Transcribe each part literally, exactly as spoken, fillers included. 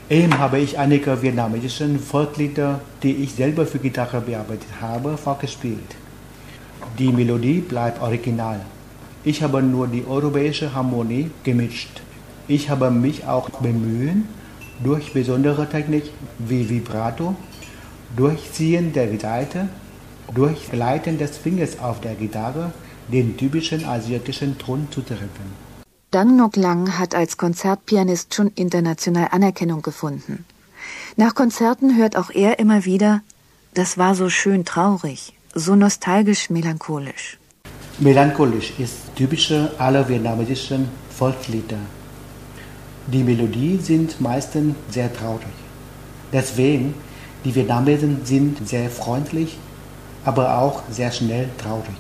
Eben habe ich einige vietnamesische Volkslieder, die ich selber für Gitarre bearbeitet habe, vorgespielt. Die Melodie bleibt original. Ich habe nur die europäische Harmonie gemischt. Ich habe mich auch bemüht, durch besondere Technik wie Vibrato, Durchziehen der Saite, durch Gleiten des Fingers auf der Gitarre den typischen asiatischen Ton zu treffen. Dang Ngoc Lang hat als Konzertpianist schon international Anerkennung gefunden. Nach Konzerten hört auch er immer wieder, das war so schön traurig, so nostalgisch melancholisch. Melancholisch ist typische aller vietnamesischen Volkslieder. Die Melodien sind meistens sehr traurig. Deswegen, die Vietnamesen sind sehr freundlich, aber auch sehr schnell traurig.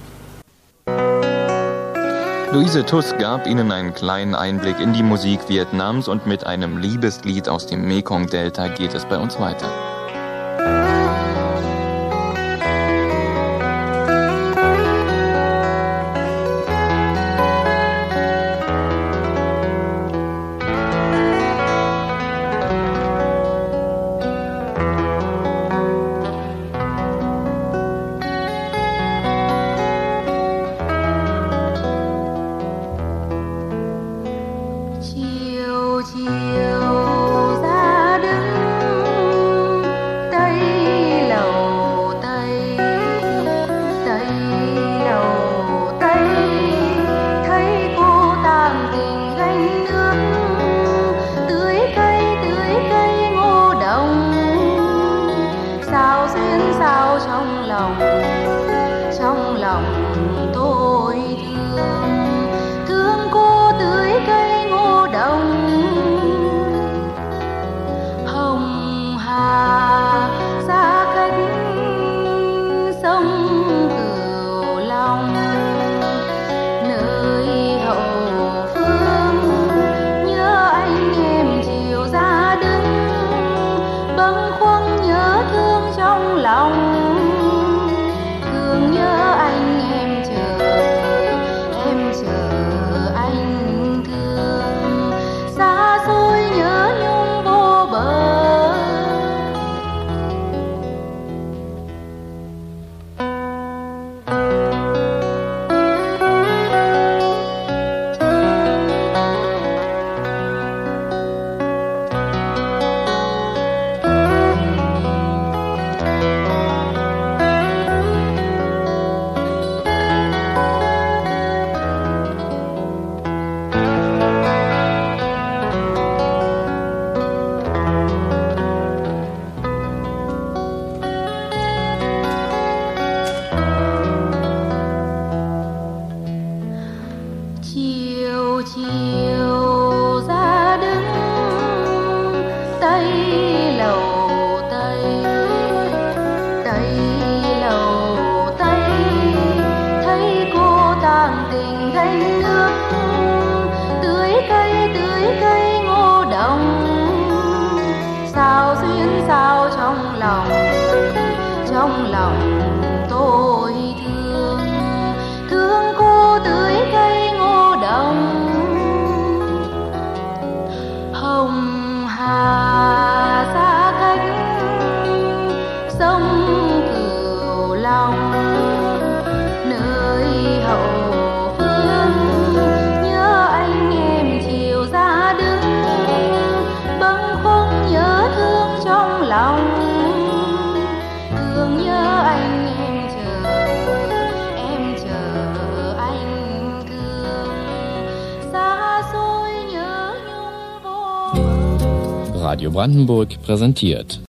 Luise Tuss gab Ihnen einen kleinen Einblick in die Musik Vietnams und mit einem Liebeslied aus dem Mekong-Delta geht es bei uns weiter. Radio Brandenburg präsentiert